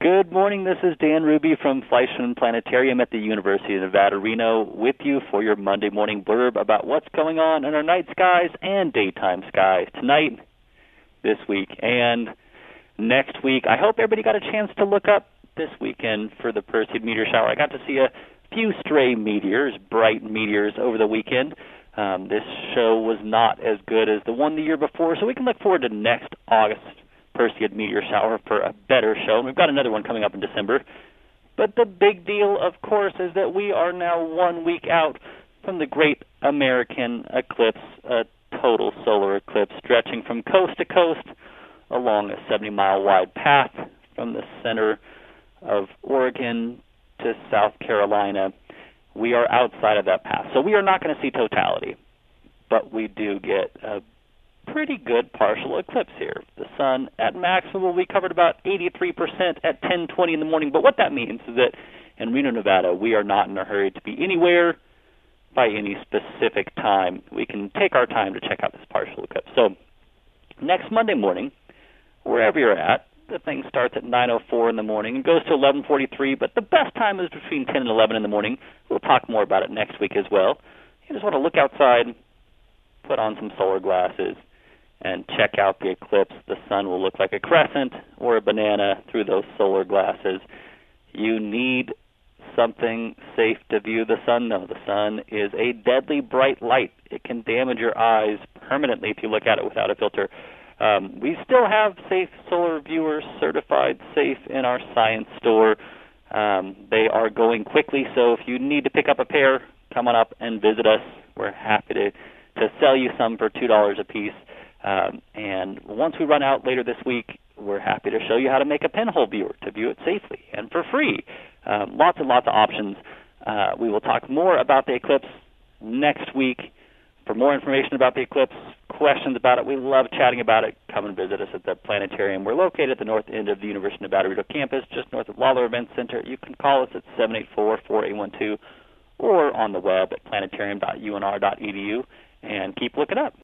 Good morning. This is Dan Ruby from Fleischmann Planetarium at the University of Nevada, Reno, with you for your Monday morning blurb about what's going on in our night skies and daytime skies tonight, this week, and next week. I hope everybody got a chance to look up this weekend for the Perseid meteor shower. I got to see a few stray meteors, bright meteors, over the weekend. This show was not as good as the one the year before, so we can look forward to next August Perseid meteor shower for a better show. And we've got another one coming up in December. But the big deal, of course, is that we are now 1 week out from the great American eclipse, a total solar eclipse stretching from coast to coast along a 70-mile wide path from the center of Oregon to South Carolina. We are outside of that path, so we are not going to see totality, but we do get a pretty good partial eclipse here. The sun at maximum will be covered about 83% at 10:20 in the morning, but what that means is that in Reno, Nevada, we are not in a hurry to be anywhere by any specific time. We can take our time to check out this partial eclipse. So next Monday morning, wherever you're at, the thing starts at 9:04 in the morning and goes to 11:43, but the best time is between 10 and 11 in the morning. We'll talk more about it next week as well. You just want to look outside, put on some solar glasses, and check out the eclipse. The sun will look like a crescent or a banana through those solar glasses. You need something safe to view the sun, though. The sun is a deadly bright light. It can damage your eyes permanently if you look at it without a filter. We still have safe solar viewers certified safe in our science store. They are going quickly, so if you need to pick up a pair, come on up and visit us. We're happy to sell you some for $2 a piece. And once we run out later this week, we're happy to show you how to make a pinhole viewer to view it safely and for free. Lots and lots of options. We will talk more about the eclipse next week. For more information about the eclipse, questions about it, we love chatting about it, come and visit us at the planetarium. We're located at the north end of the University of Nevada, Reno campus, just north of Lawler Event Center. You can call us at 784-4812 or on the web at planetarium.unr.edu and keep looking up.